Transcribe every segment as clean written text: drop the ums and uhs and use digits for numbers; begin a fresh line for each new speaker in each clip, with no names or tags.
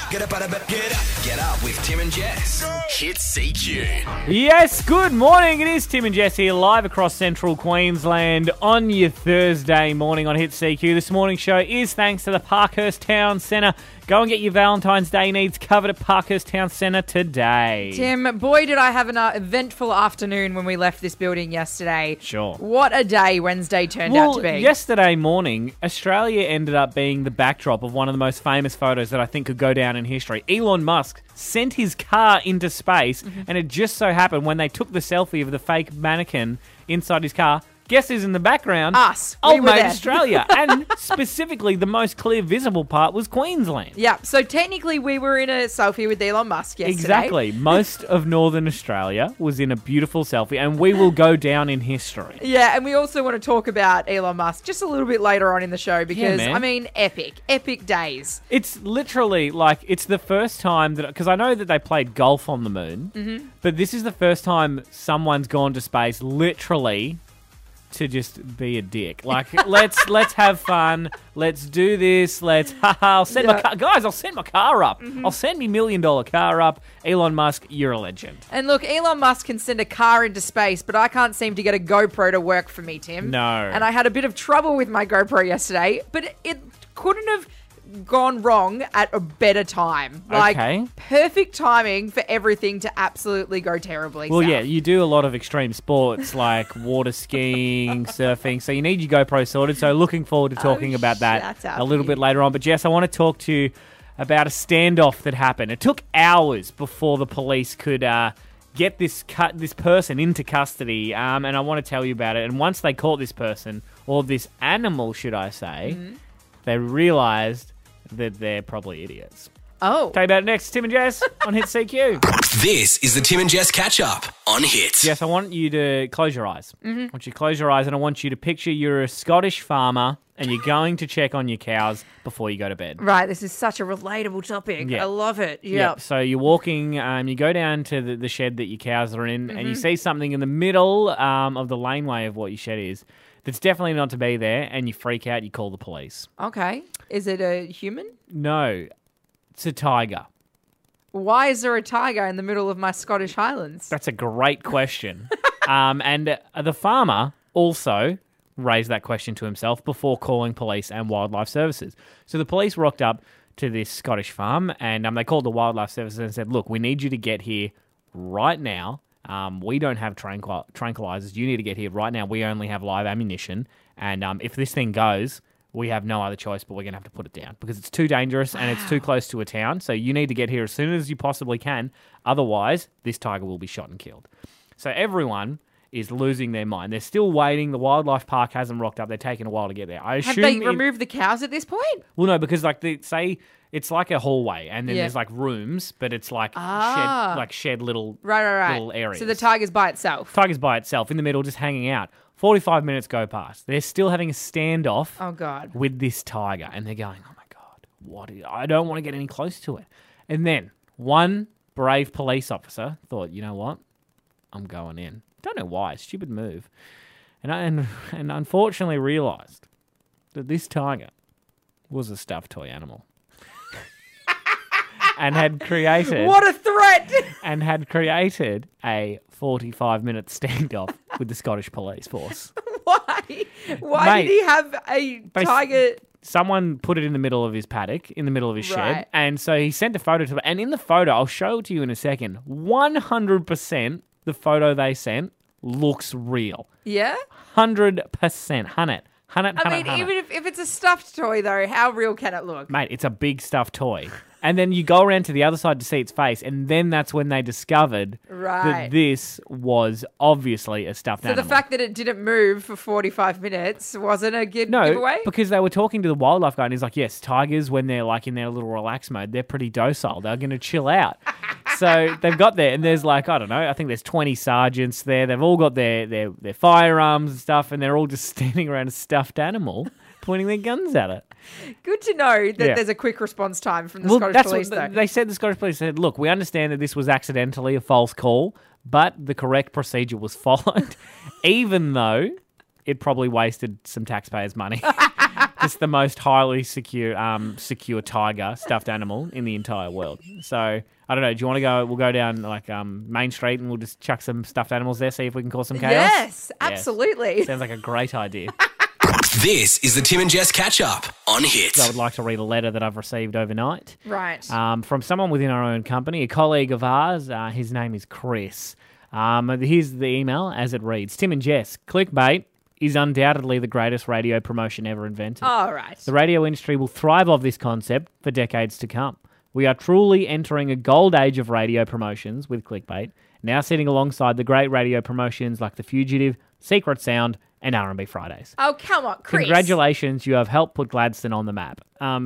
Get up out of bed. Get up with Tim and Jess. Hit CQ.
Yes, good morning. It is Tim and Jess here live across central Queensland on your Thursday morning on Hit CQ. This morning's show is thanks to the Parkhurst Town Centre. Go and get your Valentine's Day needs covered at Parkhurst Town Centre today.
Tim, boy, did I have an eventful afternoon when we left this building yesterday.
Sure.
What a day Wednesday turned out to be.
Yesterday morning, Australia ended up being the backdrop of one of the most famous photos that I think could go down in history. Elon Musk sent his car into space, and it just so happened when they took the selfie of the fake mannequin inside his car, guess who's in the background?
Us.
Old
We were
mate
there.
Australia. And specifically, the most clear visible part was Queensland.
Yeah, so technically we were in a selfie with Elon Musk yesterday.
Exactly. Most of Northern Australia was in a beautiful selfie, and we will go down in history.
Yeah, and we also want to talk about Elon Musk just a little bit later on in the show because,
man.
I mean, epic days.
It's literally like it's the first time that, because I know that they played golf on the moon, but this is the first time someone's gone to space literally to just be a dick. Like, let's have fun. Let's do this. I'll send my car, guys. I'll send my car up. I'll send me $1 million car up. Elon Musk, you're a legend.
And look, Elon Musk can send a car into space, but I can't seem to get a GoPro to work for me, Tim.
No.
And I had a bit of trouble with my GoPro yesterday, but it couldn't have gone wrong at a better time. Like,
Okay.
perfect timing for everything to absolutely go terribly
Well,
south.
yeah, you do a lot of extreme sports like water skiing, surfing, so you need your GoPro sorted. So looking forward to talking about that
shut up,
a little
you.
bit later on. But Jess, I want to talk to you about a standoff that happened. It took hours before the police could get this person into custody, and I want to tell you about it. And once they caught this person, or this animal, should I say, they realised that they're probably idiots.
Oh.
Tell you about it next, Tim and Jess on Hit CQ.
This is the Tim and Jess catch up on Hit.
Yes, I want you to close your eyes. I want you to close your eyes, and I want you to picture you're a Scottish farmer and you're going to check on your cows before you go to bed.
Right, this is such a relatable topic.
Yeah.
I love it.
Yep. So you're walking, you go down to the shed that your cows are in, and you see something in the middle of the laneway of what your shed is that's definitely not to be there, and you freak out, you call the police.
Okay. Is it a human?
No, it's a tiger.
Why is there a tiger in the middle of my Scottish Highlands?
That's a great question. And the farmer also raised that question to himself before calling police and wildlife services. So the police rocked up to this Scottish farm, and they called the wildlife services and said, look, we need you to get here right now. We don't have tranquilizers. You need to get here right now. We only have live ammunition. And if this thing goes, we have no other choice, but we're going to have to put it down because it's too dangerous and it's too close to a town. So you need to get here as soon as you possibly can. Otherwise, this tiger will be shot and killed. So everyone is losing their mind. They're still waiting. The wildlife park hasn't rocked up. They're taking a while to get there. I
Have
assume
they removed the cows at this point?
Well, no, because like say it's like a hallway, and then
Yeah.
there's like rooms, but it's like shed little
Right.
little areas.
So the tiger's by itself.
Tiger's by itself in the middle, just hanging out. 45 minutes go past. They're still having a standoff
Oh, God.
with this tiger, and they're going, "Oh my God, I don't want to get any close to it." And then one brave police officer thought, "You know what? I'm going in." Don't know why. Stupid move. And unfortunately realised that this tiger was a stuffed toy animal. And had created
What a threat!
and had created a 45-minute standoff with the Scottish police force.
Why? Why
Mate,
did he have a tiger?
Someone put it in the middle of his paddock, in the middle of his
Right.
shed, and so he sent a photo to them. And in the photo, I'll show it to you in a second, 100% the photo they sent looks real.
Yeah?
100%. Hun it.
I mean, even if it's a stuffed toy, though, how real can it look?
Mate, it's a big stuffed toy. And then you go around to the other side to see its face, and then that's when they discovered
Right.
that this was obviously a stuffed
So
animal.
the fact that it didn't move for 45 minutes wasn't a good
No,
giveaway?
because they were talking to the wildlife guy, and he's like, yes, tigers, when they're like in their little relax mode, they're pretty docile. They're going to chill out. So they've got there, and there's like, I don't know, I think there's 20 sergeants there. They've all got their firearms and stuff, and they're all just standing around a stuffed animal, pointing their guns at it.
Good to know that
Yeah.
there's a quick response time from the Scottish police, though.
They said. The Scottish police said, look, we understand that this was accidentally a false call, but the correct procedure was followed, even though it probably wasted some taxpayers' money. just the most highly secure tiger stuffed animal in the entire world. So I don't know. Do you want to go? We'll go down like Main Street and we'll just chuck some stuffed animals there. See if we can cause some chaos.
Yes, absolutely.
Sounds like a great idea.
This is the Tim and Jess catch up on Hits.
I would like to read a letter that I've received overnight.
Right.
From someone within our own company, a colleague of ours. His name is Chris. Here's the email as it reads. Tim and Jess, clickbait is undoubtedly the greatest radio promotion ever invented.
All right.
The radio industry will thrive off this concept for decades to come. We are truly entering a gold age of radio promotions with clickbait, now sitting alongside the great radio promotions like The Fugitive, Secret Sound, and R&B Fridays.
Oh, come on, Chris.
Congratulations, you have helped put Gladstone on the map.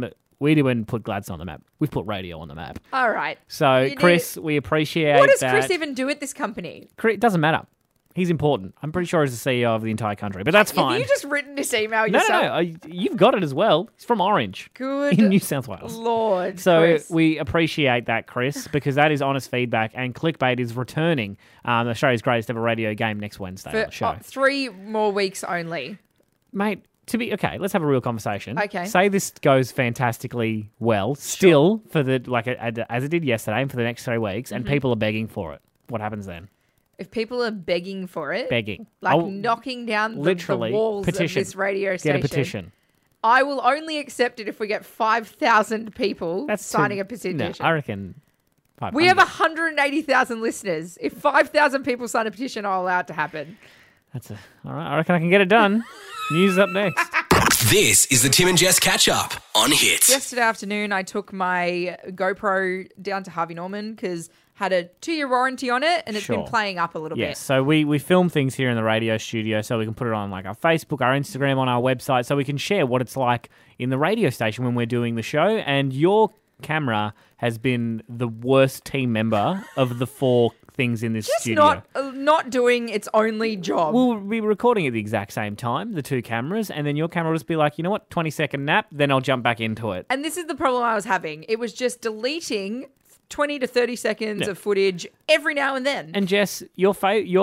We didn't put Gladstone on the map. We've put radio on the map.
All right.
So, Chris, we appreciate that.
What does Chris even do at this company?
It doesn't matter. He's important. I'm pretty sure he's the CEO of the entire country, but that's fine.
Have you just written this email
No,
yourself?
you've got it as well. He's from Orange.
Good
In New South Wales.
Lord,
So
Chris.
we appreciate that, Chris, because that is honest feedback, and Clickbait is returning Australia's greatest ever radio game next Wednesday on the show.
3 more weeks only.
Mate, let's have a real conversation.
Okay.
Say this goes fantastically well, still, for the as it did yesterday and for the next 3 weeks, and people are begging for it. What happens then?
If people are begging for it,
Begging.
like knocking down the walls
petition.
of this radio station,
Get a petition.
I will only accept it if we get 5,000 people signing a petition.
No, I reckon 500.
We have 180,000 listeners. If 5,000 people sign a petition, I'll allow it to happen.
All right, I reckon I can get it done. News up next.
This is the Tim and Jess catch up on Hits.
Yesterday afternoon, I took my GoPro down to Harvey Norman because had a 2-year warranty on it, and it's been playing up a little bit.
Yes, so we film things here in the radio studio so we can put it on like our Facebook, our Instagram, on our website, so we can share what it's like in the radio station when we're doing the show. And your camera has been the worst team member of the 4 things in this studio.
Not doing its only job.
We'll be recording at the exact same time, the 2 cameras, and then your camera will just be like, you know what, 20-second nap, then I'll jump back into it.
And this is the problem I was having. It was just deleting 20 to 30 seconds of footage every now and then.
And Jess, your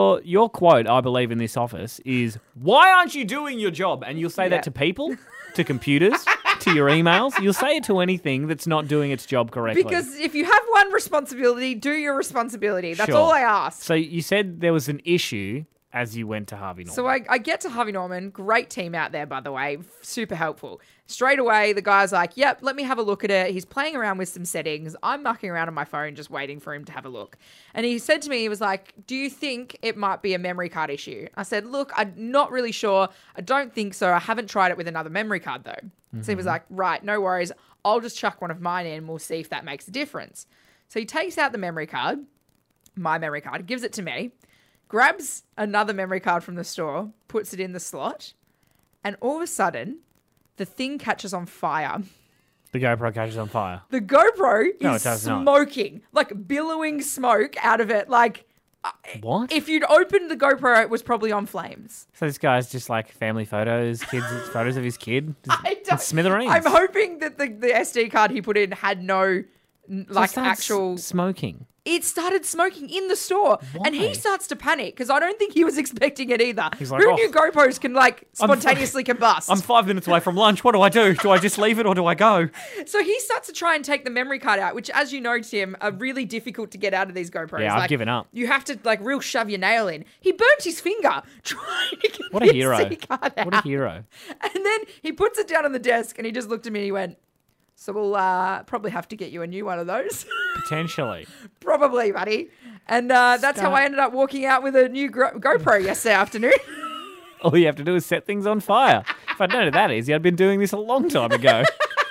quote, I believe, in this office is, why aren't you doing your job? And you'll say that to people, to computers, to your emails. You'll say it to anything that's not doing its job correctly.
Because if you have one responsibility, do your responsibility. That's
Sure.
all I ask.
So you said there was an issue as you went to Harvey Norman.
So I get to Harvey Norman. Great team out there, by the way. Super helpful. Straight away, the guy's like, yep, let me have a look at it. He's playing around with some settings. I'm mucking around on my phone just waiting for him to have a look. And he said to me, he was like, do you think it might be a memory card issue? I said, look, I'm not really sure. I don't think so. I haven't tried it with another memory card, though. Mm-hmm. So he was like, right, no worries. I'll just chuck one of mine in and we'll see if that makes a difference. So he takes out the memory card, my memory card, gives it to me, grabs another memory card from the store, puts it in the slot, and all of a sudden, the thing catches on fire.
The GoPro catches on fire.
The GoPro
No,
is
it does not.
smoking, like billowing smoke out of it. Like,
What?
if you'd opened the GoPro, it was probably on flames.
So this guy's just like family photos, photos of his kid.
I
It's
don't.
smithereens.
I'm hoping that the SD card he put in had no
So it started
actual.
smoking.
It started smoking in the store, and
Why?
he starts to panic because I don't think he was expecting it either.
He's like,
Who
"Oh,
knew GoPros can spontaneously combust?
I'm 5 minutes away from lunch. What do I do? Do I just leave it or do I go?
So he starts to try and take the memory card out, which, as you know, Tim, are really difficult to get out of these GoPros.
Yeah, I've given up.
You have to real shove your nail in. He burnt his finger trying to get
What a
the
hero.
SD card out.
What a hero.
And then he puts it down on the desk and he just looked at me and he went, so we'll probably have to get you a new one of those.
Potentially.
Probably, buddy. And that's how I ended up walking out with a new GoPro yesterday afternoon.
All you have to do is set things on fire. If I'd known it that easy, I'd been doing this a long time ago.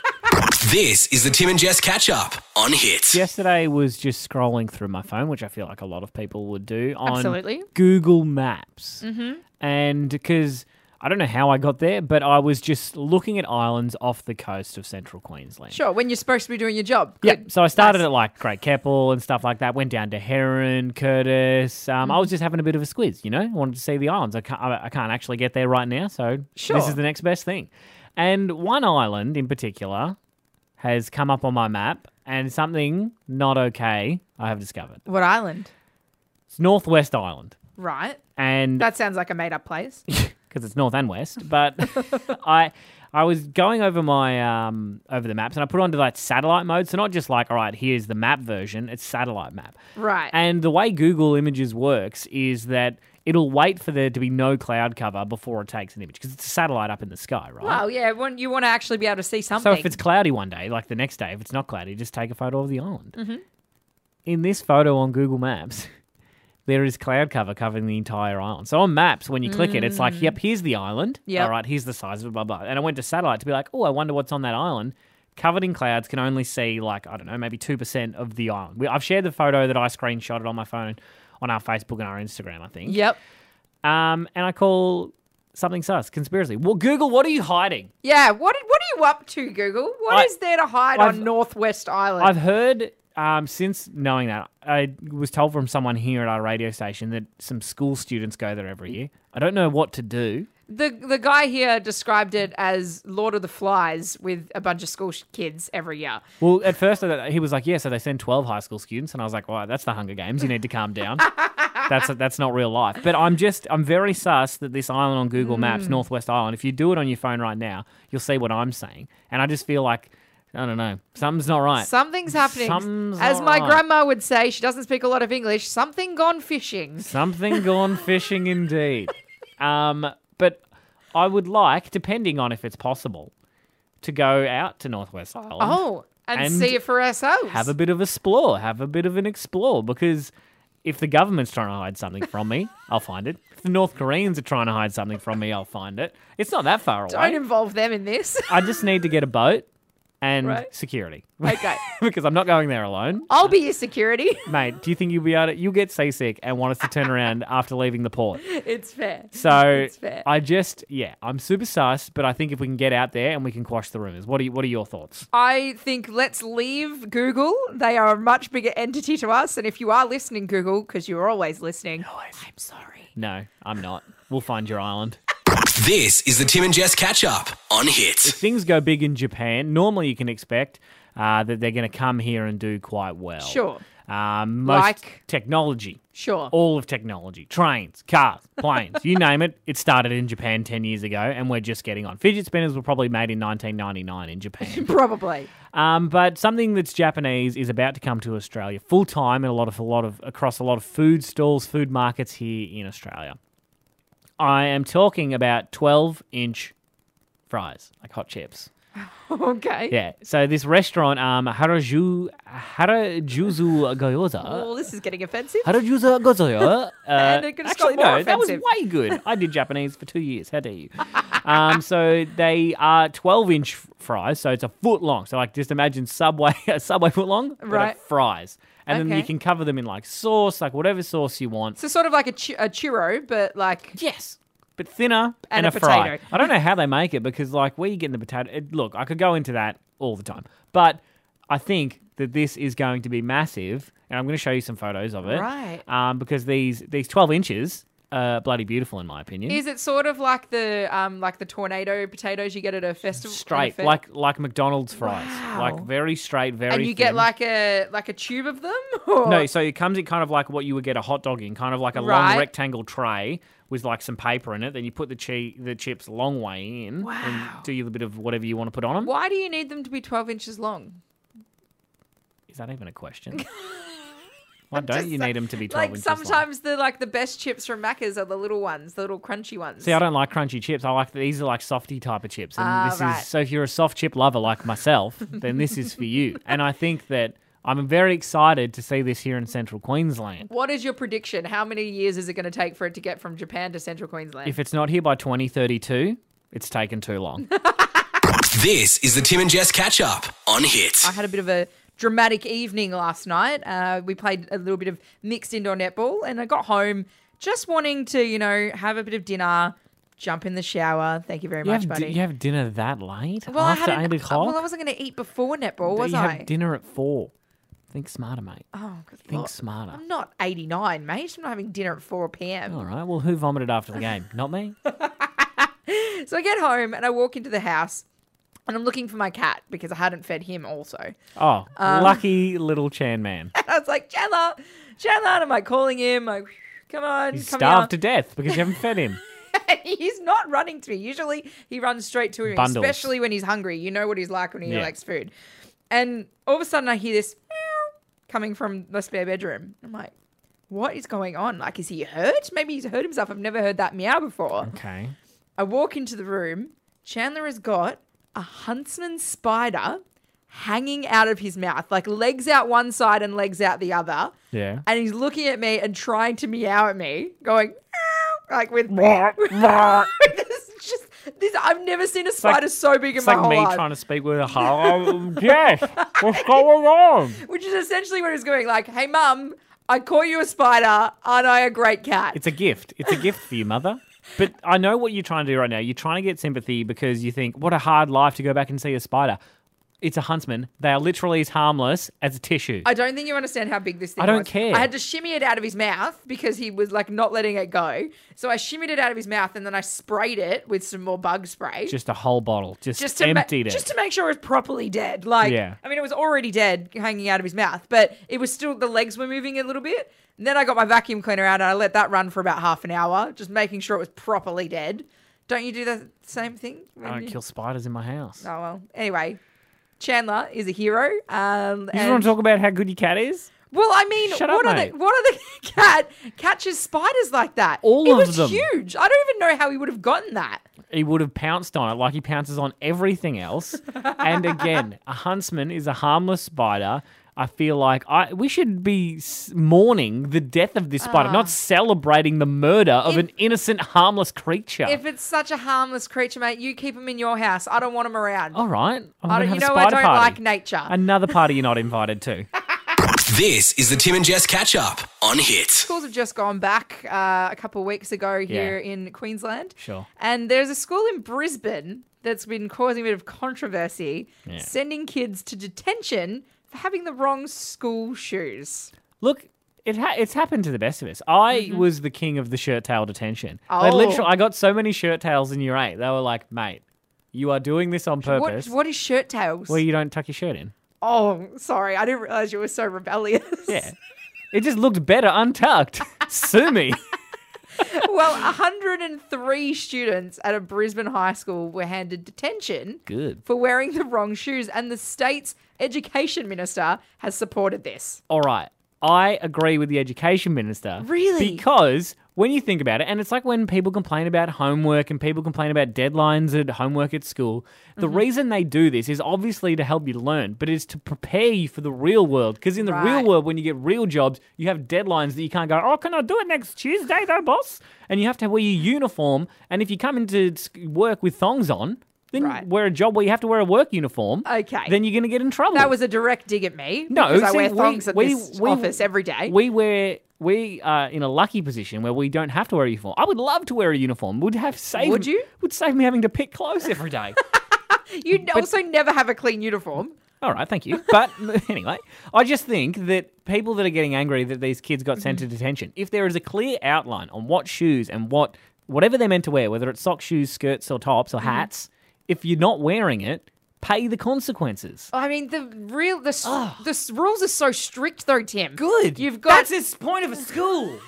This is the Tim and Jess catch up on Hits.
Yesterday was just scrolling through my phone, which I feel like a lot of people would do, on
Absolutely.
Google Maps. Mm-hmm. And because I don't know how I got there, but I was just looking at islands off the coast of central Queensland.
Sure, when you're supposed to be doing your job.
Yeah,
Good.
so I started
Nice.
at like Great Keppel and stuff like that. Went down to Heron, Curtis. I was just having a bit of a squiz, you know. I wanted to see the islands. I can't actually get there right now, so
Sure.
this is the next best thing. And one island in particular has come up on my map, and something not okay I have discovered.
What island?
It's Northwest Island,
Right.
and
That sounds like a made-up place.
because it's north and west. But I I was going over my over the maps, and I put it onto like satellite mode. So not just like, all right, here's the map version. It's satellite map.
Right.
And the way Google Images works is that it'll wait for there to be no cloud cover before it takes an image because it's a satellite up in the sky, right?
Well, yeah, when you want to actually be able to see something.
So if it's cloudy one day, like the next day, if it's not cloudy, just take a photo of the island. Mm-hmm. In this photo on Google Maps, there is cloud cover covering the entire island. So on maps, when you click it, it's like, yep, here's the island.
Yep.
All right, here's the size of it, blah, blah. And I went to satellite to be like, oh, I wonder what's on that island. Covered in clouds, can only see like, I don't know, maybe 2% of the island. I've shared the photo that I screenshotted on my phone on our Facebook and our Instagram, I think.
Yep.
And I call something sus, conspiracy. Well, Google, what are you hiding?
Yeah, what are you up to, Google? What is there to hide
I've-
on Northwest Island?
I've heard, since knowing that, I was told from someone here at our radio station that some school students go there every year. I don't know what to do.
The guy here described it as Lord of the Flies with a bunch of school kids every year.
Well, at first he was like, yeah, so they send 12 high school students. And I was like, well, that's the Hunger Games. You need to calm down. That's not real life. But I'm very sus that this island on Google Maps, Northwest Island, if you do it on your phone right now, you'll see what I'm saying. And I just feel like, I don't know, something's not right.
Something's happening.
Something's
As
not
my
right.
grandma would say, she doesn't speak a lot of English, something gone fishing.
Something gone fishing indeed. But I would like, depending on if it's possible, to go out to Northwest Island.
Oh, and
And
see it for ourselves.
Have a bit of an explore, because if the government's trying to hide something from me, I'll find it. If the North Koreans are trying to hide something from me, I'll find it. It's not that far away.
Don't involve them in this.
I just need to get a boat and
Right.
security.
Okay.
Because I'm not going there alone.
I'll be your security.
Mate, do you think you'll be able to... You'll get seasick and want us to turn around after leaving the port.
It's fair.
So
It's fair.
I'm super sus, but I think if we can get out there and we can quash the rumours. What are your thoughts?
I think let's leave Google. They are a much bigger entity to us. And if you are listening, Google, because you're always listening, I'm sorry.
No, I'm not. We'll find your island.
This is the Tim and Jess catch up on Hits.
Things go big in Japan. Normally, you can expect that they're going to come here and do quite well.
Sure.
Most
Like?
technology.
Sure.
All of technology. Trains, cars, planes, you name it. It started in Japan 10 years ago, and we're just getting on. Fidget spinners were probably made in 1999 in Japan.
Probably.
But something that's Japanese is about to come to Australia full time and across a lot of food stalls, food markets here in Australia. I am talking about 12-inch fries, like hot chips.
Okay.
Yeah. So this restaurant, Harajuzu Gyoza.
Oh, this is getting offensive.
Harajuzu Gyoza.
And it could have
actually,
got more
no, that was
offensive.
way good. I did Japanese for 2 years. How dare you? So they are 12-inch fries, so it's a foot long. So like, just imagine a Subway foot long, but
Right.
of fries. And then
Okay.
you can cover them in like sauce, like whatever sauce you want.
So sort of like a churro, but like...
Yes, but thinner
And
and
a
a fry.
potato.
I don't know how they make it because, like, where you getting the potato? Look, I could go into that all the time, but I think that this is going to be massive, and I'm going to show you some photos of it.
Right.
Because these 12 inches are bloody beautiful in my opinion.
Is it sort of like the tornado potatoes you get at a festival?
Straight,
at a
like McDonald's fries,
Wow.
like very straight, very.
and you
thin.
get like a tube of them? Or?
No, so it comes in kind of like what you would get a hot dog in, kind of like a
Right.
long rectangle tray with like some paper in it. Then you put the chips a long way in
Wow.
and do a bit of whatever you want to put on them.
Why do you need them to be 12 inches long?
Is that even a question? Why don't you need them to be 12
Like
inches long?
sometimes the best chips from Macca's are the little ones, the little crunchy ones.
See, I don't like crunchy chips. These are like softy type of chips. And
right.
so if you're a soft chip lover like myself, then this is for you. And I think that I'm very excited to see this here in central Queensland.
What is your prediction? How many years is it going to take for it to get from Japan to central Queensland?
If it's not here by 2032, it's taken too long.
This is the Tim and Jess catch up on Hits.
I had a bit of a dramatic evening last night. We played a little bit of mixed indoor netball, and I got home just wanting to, have a bit of dinner, jump in the shower. Thank you very much, buddy.
You have dinner that late?
well, I
After
hadn't-
8 o'clock?
Well, I wasn't going to eat before netball, was
you
I?
have dinner at 4. Think smarter, mate.
Oh, good
Think
Lord.
smarter.
I'm not 89, mate. I'm not having dinner at 4 p.m.
All right. Well, who vomited after the game? Not me.
So I get home and I walk into the house and I'm looking for my cat because I hadn't fed him also.
Oh, lucky little Chan man.
And I was like, Chandler, and I'm like calling him, like, come on,
He's
come
starved to
here.
death because you haven't fed him.
He's not running to me. Usually he runs straight to me,
Bundles.
especially when he's hungry. You know what he's like when he
Yeah.
likes food. And all of a sudden I hear this meow coming from the spare bedroom. I'm like, what is going on? Like, is he hurt? Maybe he's hurt himself. I've never heard that meow before.
Okay.
I walk into the room. Chandler has got a huntsman spider hanging out of his mouth, like legs out one side and legs out the other.
Yeah.
And he's looking at me and trying to meow at me, going, meow, like with It's just this. I've never seen a spider so big in
It's
my
like
whole
me
life.
trying to speak with a hello. Yes. What's going on?
Which is essentially what he's going, like, hey, mum, I call you a spider. Aren't I a great cat?
It's a gift. It's a gift for you, mother. But I know what you're trying to do right now. You're trying to get sympathy because you think, what a hard life to go back and see a spider. It's a huntsman. They are literally as harmless as a tissue.
I don't think you understand how big this thing was.
I don't care.
I had to shimmy it out of his mouth because he was like not letting it go. So I shimmied it out of his mouth and then I sprayed it with some more bug spray.
Just a whole bottle. Just
to
emptied it.
Just to make sure it was properly dead. Like,
Yeah.
I mean, it was already dead hanging out of his mouth, but it was still, the legs were moving a little bit. And then I got my vacuum cleaner out and I let that run for about half an hour, just making sure it was properly dead. Don't you do the same thing?
I don't kill spiders in my house.
Oh, well. Anyway, Chandler is a hero.
You just want to talk about how good your cat is?
Well, I mean,
Shut up, mate.
what are the cat catches spiders like that?
All
it
of
was
them.
huge. I don't even know how he would have gotten that.
He would have pounced on it like he pounces on everything else. And again, a huntsman is a harmless spider. I feel like we should be mourning the death of this spider, not celebrating the murder of an innocent, harmless creature.
If it's such a harmless creature, mate, you keep him in your house. I don't want him around.
All right. I'm
I
gonna
don't,
have
you
a
know, I
spider
don't
party.
like nature.
Another party you're not invited to.
This is the Tim and Jess catch up on Hit.
Schools have just gone back a couple of weeks ago here in Queensland.
Sure.
And there's a school in Brisbane that's been causing a bit of controversy, sending kids to detention for having the wrong school shoes.
Look, it's happened to the best of us. I was the king of the shirt tail detention.
Oh.
I got so many shirt tails in year 8. They were like, mate, you are doing this on purpose.
What is shirt tails?
Where you don't tuck your shirt in.
Oh, sorry. I didn't realize you were so rebellious.
Yeah. It just looked better untucked. Sue me.
Well, 103 students at a Brisbane high school were handed detention
Good.
for wearing the wrong shoes, and the state's education minister has supported this.
All right. I agree with the education minister.
Really?
Because when you think about it, and it's like when people complain about homework and people complain about deadlines at homework at school, the reason they do this is obviously to help you learn, but it's to prepare you for the real world. Because in the real
Right.
world, when you get real jobs, you have deadlines that you can't go, oh, can I do it next Tuesday though, boss? And you have to wear your uniform. And if you come into work with thongs on, then
Right.
wear a job where you have to wear a work uniform.
Okay.
Then you're going to get in trouble.
That was a direct dig at me.
No,
because I
see,
wear thongs at this office every day.
We are in a lucky position where we don't have to wear a uniform. I would love to wear a uniform. Would you? Would save me having to pick clothes every day.
You also never have a clean uniform.
All right, thank you. But anyway, I just think that people that are getting angry that these kids got sent to detention, if there is a clear outline on what shoes and whatever they're meant to wear, whether it's socks, shoes, skirts, or tops, or hats, if you're not wearing it, pay the consequences.
I mean, the rules are so strict, though, Tim.
Good.
You've got
That's the point of a school.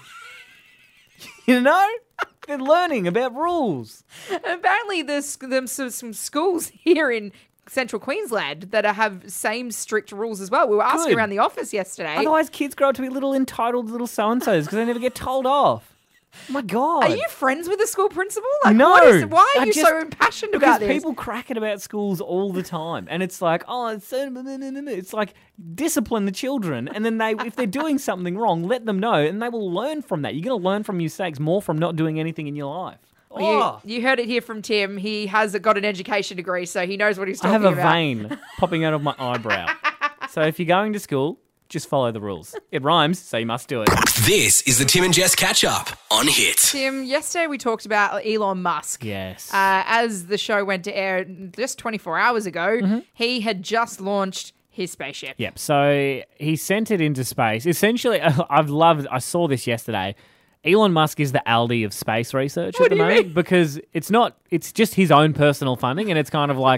You know? They're learning about rules.
apparently there's some schools here in Central Queensland that have same strict rules as well. We were asking
Good.
around the office yesterday.
Otherwise, kids grow up to be little entitled little so-and-sos because they never get told off. Oh my God.
Are you friends with the school principal? Like,
No.
why are
I
you
just-
so impassioned
Because
about this?
people crack it about schools all the time. And it's like, oh, it's like discipline the children. And then if they're doing something wrong, let them know and they will learn from that. You're going to learn from mistakes more from not doing anything in your life.
You heard it here from Tim. He has got an education degree, so he knows what he's
I
talking
have a
about.
vein popping out of my eyebrow. So if you're going to school, just follow the rules. It rhymes, so you must do it.
This is the Tim and Jess catch up on Hit.
Tim, yesterday we talked about Elon Musk.
Yes.
As the show went to air just 24 hours ago, he had just launched his spaceship.
Yep. So he sent it into space. Essentially, I saw this yesterday. Elon Musk is the Aldi of space research at the
do you
moment
mean?
because it's just his own personal funding and it's kind of like,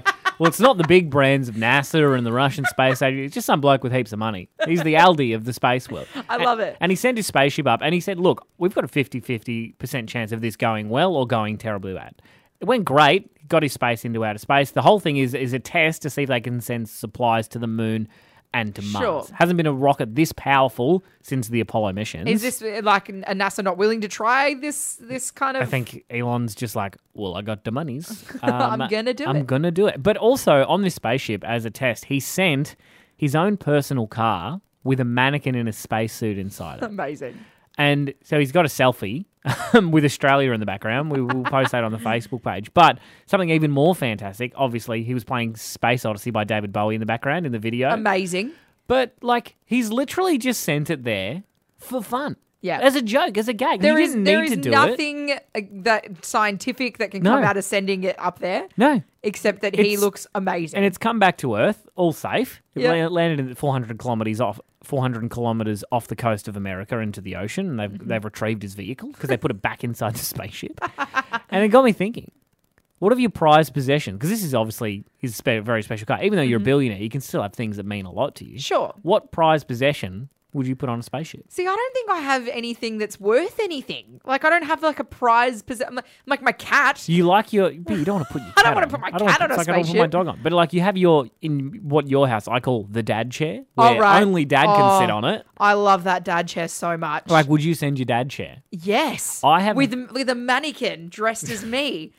Well, it's not the big brands of NASA and the Russian space agency. It's just some bloke with heaps of money. He's the Aldi of the space world.
I love it.
And he sent his spaceship up and he said, look, we've got a 50% chance of this going well or going terribly bad. It went great. Got his space into outer space. The whole thing is a test to see if they can send supplies to the moon and to Mars.
Sure.
Hasn't been a rocket this powerful since the Apollo missions.
Is this like a NASA not willing to try this kind of...
I think Elon's just like, well, I got the monies.
I'm going to do it.
I'm going to do it. But also on this spaceship, as a test, he sent his own personal car with a mannequin in a spacesuit inside it.
Amazing.
And so he's got a selfie with Australia in the background. We will post that on the Facebook page. But something even more fantastic, obviously, he was playing Space Odyssey by David Bowie in the background in the video.
Amazing.
But, like, he's literally just sent it there for fun.
Yeah.
As a joke, as a gag.
There
he
is
didn't need to do it.
nothing that scientific that can come
No.
out of sending it up there,
No.
except that he
It's-
looks amazing.
And it's come back to Earth, all safe. It
Yeah.
landed at 400 kilometres off the coast of America into the ocean, and they've retrieved his vehicle because they put it back inside the spaceship. And it got me thinking, what of your prized possession? Because this is obviously his very special car. Even though you're a billionaire, you can still have things that mean a lot to you.
Sure.
What prized possession would you put on a spaceship?
See, I don't think I have anything that's worth anything. Like, I don't have like a prize possession. Like my cat.
You like but you don't want to put your cat
I don't wanna
on.
put my
I don't
cat
wanna-
on a
it's like I don't put my
spaceship.
dog on. But like you have your house I call the dad chair,
Oh,
where
right.
only dad can sit on it.
I love that dad chair so much.
Like, would you send your dad chair?
yes.
I have-
with a mannequin dressed as me.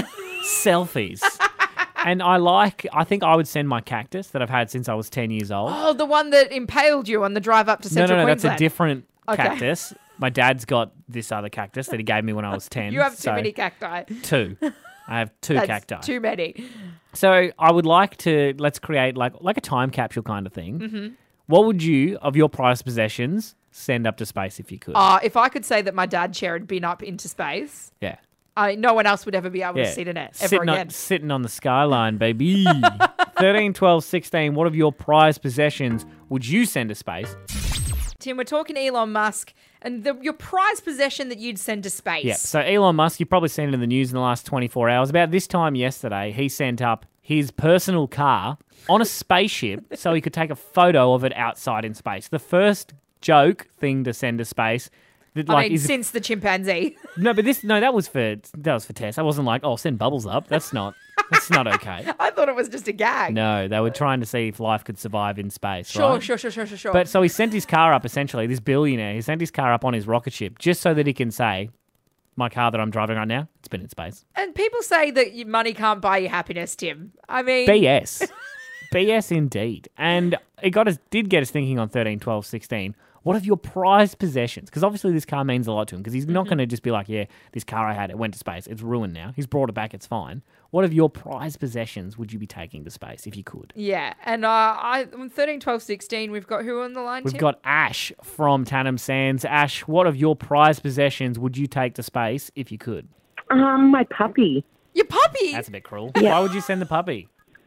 Selfies. And I think I would send my cactus that I've had since I was 10 years old.
Oh, the one that impaled you on the drive up to Central
No, that's
Queensland.
a different
Okay.
cactus. My dad's got this other cactus that he gave me when I was 10.
You have too
so
many cacti.
Two. I have two
That's
cacti.
too many.
So I would like to, let's create like a time capsule kind of thing. Mm-hmm. What would you, of your prized possessions, send up to space if you could?
If I could say that my dad chair had been up into space,
Yeah.
no one else would ever be able
Yeah.
to sit in it ever again.
Sitting on the skyline, baby. 13, 12, 16. What of your prized possessions would you send to space?
Tim, we're talking Elon Musk and your prized possession that you'd send to space.
Yeah. So Elon Musk, you've probably seen it in the news in the last 24 hours. About this time yesterday, he sent up his personal car on a spaceship so he could take a photo of it outside in space. The first joke thing to send to space. That,
I
like,
mean, since the chimpanzee.
No, but that was for Tess. I wasn't like, oh, send bubbles up. That's not okay.
I thought it was just a gag.
No, they were trying to see if life could survive in space.
Sure,
right?
sure.
But so he sent his car up, essentially, this billionaire, he sent his car up on his rocket ship just so that he can say, my car that I'm driving right now, it's been in space.
And people say that your money can't buy you happiness, Tim. I mean...
BS. BS indeed. And it did get us thinking on 13, 12, 16. What of your prized possessions? Because obviously this car means a lot to him because he's not going to just be like, yeah, this car I had, it went to space. It's ruined now. He's brought it back. It's fine. What of your prized possessions would you be taking to space if you could?
Yeah, and on 13, 12, 16, we've got who on the line,
We've
Tim?
got Ash from Tannum Sands. Ash, what of your prized possessions would you take to space if you could?
My puppy.
Your puppy!
That's a bit cruel. Why would you send the puppy?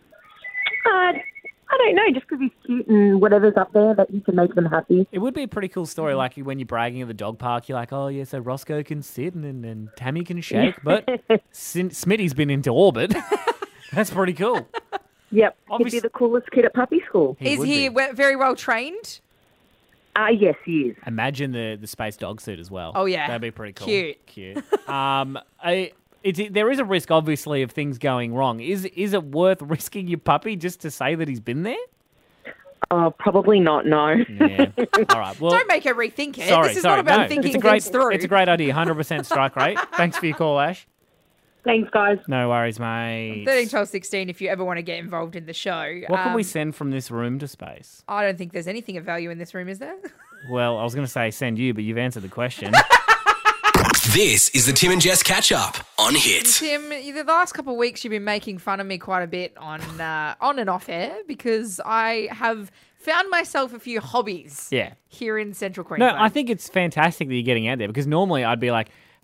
I don't know, just because he's cute and whatever's up there that you can make them happy.
It would be a pretty cool story, like when you're bragging at the dog park, you're like, oh, yeah, so Roscoe can sit and Tammy can shake, but Smitty's been into orbit. That's pretty cool.
Yep,
Obviously-
he'd be the coolest kid at puppy school.
Is
would
he
be.
very well trained?
Yes, he is.
Imagine the space dog suit as well.
Oh, yeah.
That'd be pretty cool.
Cute.
There is a risk, obviously, of things going wrong. Is it worth risking your puppy just to say that he's been there?
Probably not, no.
Yeah. All right. Well,
Don't make her rethink it.
sorry.
This is not about
No,
thinking
it's a great,
things through.
It's a great idea. 100% strike rate. Thanks for your call, Ash.
Thanks, guys.
No worries, mate.
13, 12, 16, if you ever want to get involved in the show.
What can we send from this room to space?
I don't think there's anything of value in this room, is there?
Well, I was going to say send you, but you've answered the question.
This is the Tim and Jess catch up on Hit.
Tim, the last couple of weeks you've been making fun of me quite a bit on and off air because I have found myself a few hobbies
Yeah.
here in Central
No,
Queensland.
I think it's fantastic that you're getting out there because normally I'd be like,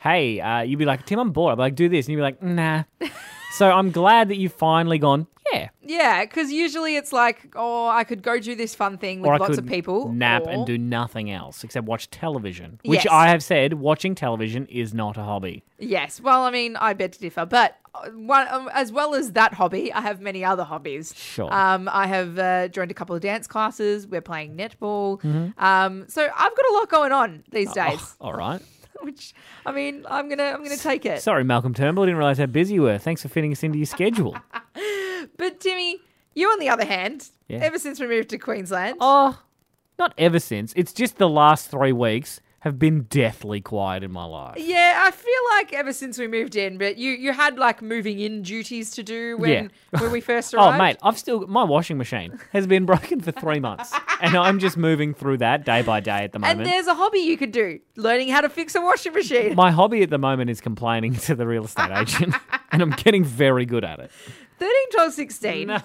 hey, you'd be like, Tim, I'm bored. I'd be like, do this. And you'd be like, nah. So I'm glad that you've finally gone, yeah.
Yeah, because usually it's like, oh, I could go do this fun thing with
Or I
lots
could
of people.
nap
or...
and do nothing else except watch television, which
Yes.
I have said watching television is not a hobby.
Yes, well, I mean, I beg to differ, but as well as that hobby, I have many other hobbies.
Sure.
I have joined a couple of dance classes. We're playing netball.
Mm-hmm.
So I've got a lot going on these days.
All right.
Which, I mean, I'm gonna take it.
Sorry, Malcolm Turnbull. I didn't realise how busy you were. Thanks for fitting us into your schedule.
But Timmy, you on the other hand,
Yeah.
ever since we moved to Queensland,
Oh, not ever since. It's just the last 3 weeks have been deathly quiet in my life.
yeah, I feel like ever since we moved in, but you had like moving in duties to do when we first
Oh,
arrived.
mate, my washing machine has been broken for 3 months, and I'm just moving through that day by day at the moment.
And there's a hobby you could do, learning how to fix a washing machine.
My hobby at the moment is complaining to the real estate agent, and I'm getting very good at it.
13, 12, 16.
No.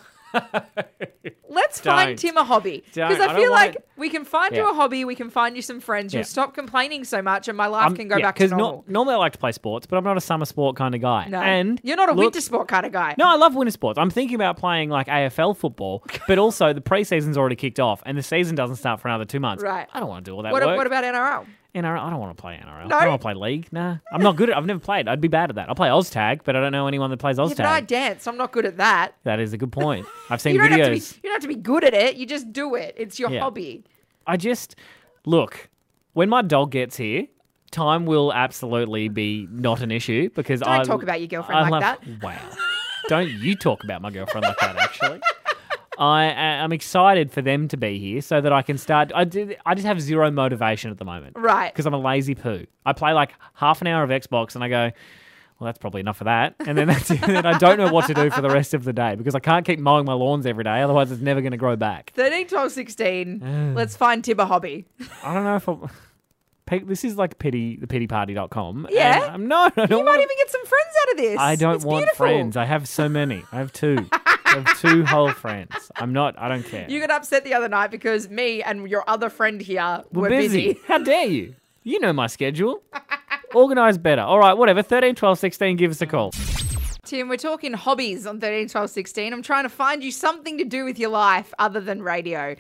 Let's find
Don't.
Tim a hobby.
Don't.
Because
I
I
don't
feel
want
like
it.
we can find you
Yeah.
a hobby, we can find you some friends,
Yeah.
you'll stop complaining so much and my life can go back to
Because
normal.
normally I like to play sports, but I'm not a summer sport kind of guy.
No,
And
you're not a
look-
winter sport kind of guy.
No, I love winter sports. I'm thinking about playing like AFL football, but also the preseason's already kicked off, and the season doesn't start for another 2 months.
Right.
I don't want to do all that
What,
work.
what about NRL?
NRL? I don't want to play NRL.
No?
I don't want to play league. Nah, I'm not good at. I've never played. I'd be bad at that. I'll play OzTag, but I don't know anyone that plays OzTag.
Yeah, but I dance. I'm not good at that.
That is a good point. I've seen
You don't, have to be,
videos.
you don't have to be good at it. You just do it. It's your
Yeah.
hobby.
I just look when my dog gets here. Time will absolutely be not an issue because
Don't
I
talk about your girlfriend
I
like
love-
that.
Wow! Don't you talk about my girlfriend like that? Actually, I'm excited for them to be here so that I can start. I just have zero motivation at the moment,
Right.
Because I'm a lazy poo. I play like half an hour of Xbox and I go, well, that's probably enough of that. And then that's it. And then I don't know what to do for the rest of the day because I can't keep mowing my lawns every day. Otherwise, it's never going to grow back.
13, 12, 16. Let's find Tim a hobby.
I don't know if this is like thepityparty.com.
Yeah?
And, no, I don't
You
want
might even get some friends out of this.
I don't
It's
want
beautiful.
friends. I have so many. I have two. I have 2 whole friends. I don't care.
You got upset the other night because me and your other friend here were busy.
How dare you? You know my schedule. Organise better. All right, whatever. 13, 12, 16, give us a call.
Tim, we're talking hobbies on 13, 12, 16. I'm trying to find you something to do with your life other than radio.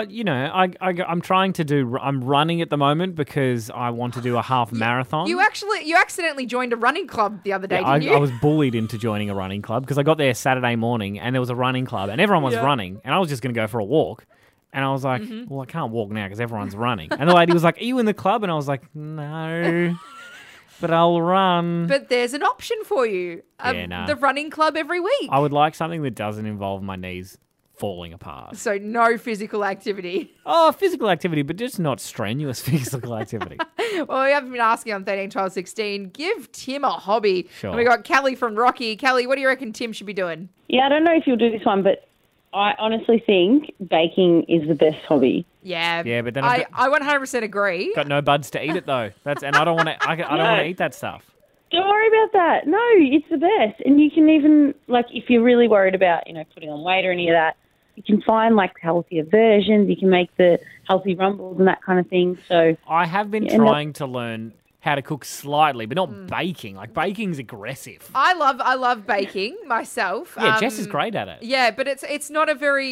I'm trying to do, I'm running at the moment because I want to do a half marathon.
You accidentally joined a running club the other day,
I
didn't you?
was bullied into joining a running club because I got there Saturday morning and there was a running club and everyone was running and I was just going to go for a walk. And I was like, well, I can't walk now because everyone's running. And the lady was like, are you in the club? And I was like, no, but I'll run.
But there's an option for you.
Nah.
The running club every week.
I would like something that doesn't involve my knees falling apart.
So no physical activity.
Oh, physical activity, but just not strenuous physical activity.
Well, we haven't been asking on 13, 12, 16. Give Tim a hobby.
Sure.
And we got Kelly from Rocky. Kelly, what do you reckon Tim should be doing?
Yeah, I don't know if you'll do this one, but I honestly think baking is the best hobby.
Yeah.
Yeah, but then
I 100% agree.
Got no buds to eat it though. And I don't want to. I don't want to eat that stuff.
Don't worry about that. No, it's the best. And you can even, like, if you're really worried about, putting on weight or any of that, you can find, like, healthier versions. You can make the healthy rumbles and that kind of thing. So
I have been trying to learn how to cook slightly, but not baking. Like baking's aggressive.
I love baking myself.
Yeah, Jess is great at it.
Yeah, but it's not a very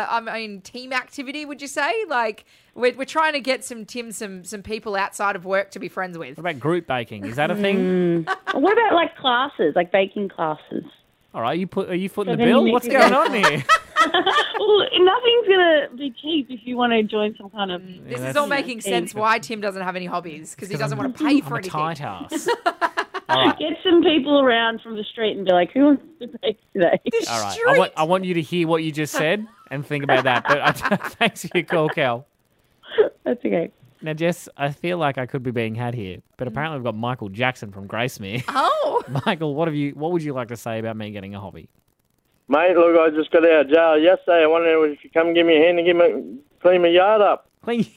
team activity, would you say? Like we're trying to get some people outside of work to be friends with.
What about group baking? Is that a thing?
what about, like, classes, like baking classes?
All right, are you footing the
then
bill?
you
What's
make
going
it-
on here?
Well, nothing's going to be cheap if you want to join some kind of...
This is
that's-
all making sense why Tim doesn't have any hobbies because he doesn't want to pay for
I'm a
anything.
tight ass. All right.
Get some people around from the street and be like, who wants to bake today?
All right.
Street.
I want you to hear what you just said and think about that. But thanks for your call, Cal.
That's okay.
Now, Jess, I feel like I could be being had here, but apparently we've got Michael Jackson from Gracemere.
Oh,
Michael, what would you like to say about me getting a hobby?
Mate, look, I just got out of jail yesterday. I wonder if you come give me a hand and clean my yard up.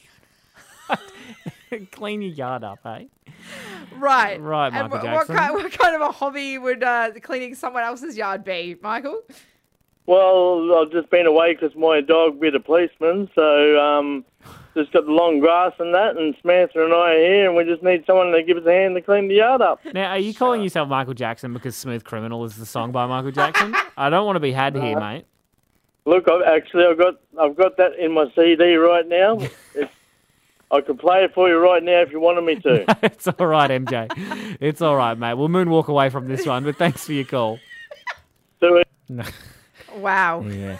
Clean your yard up, eh?
right.
Right,
And
Michael
what
Jackson.
kind of a hobby would cleaning someone else's yard be, Michael?
Well, I've just been away because my dog bit a policeman, so just got the long grass and that, and Samantha and I are here, and we just need someone to give us a hand to clean the yard up.
Now, are you calling yourself Michael Jackson because Smooth Criminal is the song by Michael Jackson? I don't want to be had here, mate.
Look, I've got that in my CD right now. I could play it for you right now if you wanted me to.
It's all right, MJ. It's all right, mate. We'll moonwalk away from this one, but thanks for your call.
Do it.
Wow.
Yeah.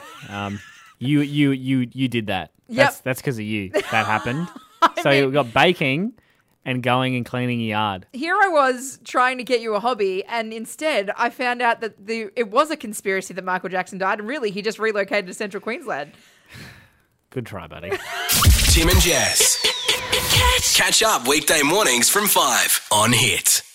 You did that.
Yep.
That's because of you. That happened. So you got baking and going and cleaning your yard.
Here I was trying to get you a hobby, and instead I found out that it was a conspiracy that Michael Jackson died, and really he just relocated to Central Queensland.
Good try, buddy.
Tim and Jess. Catch up weekday mornings from 5 on Hit.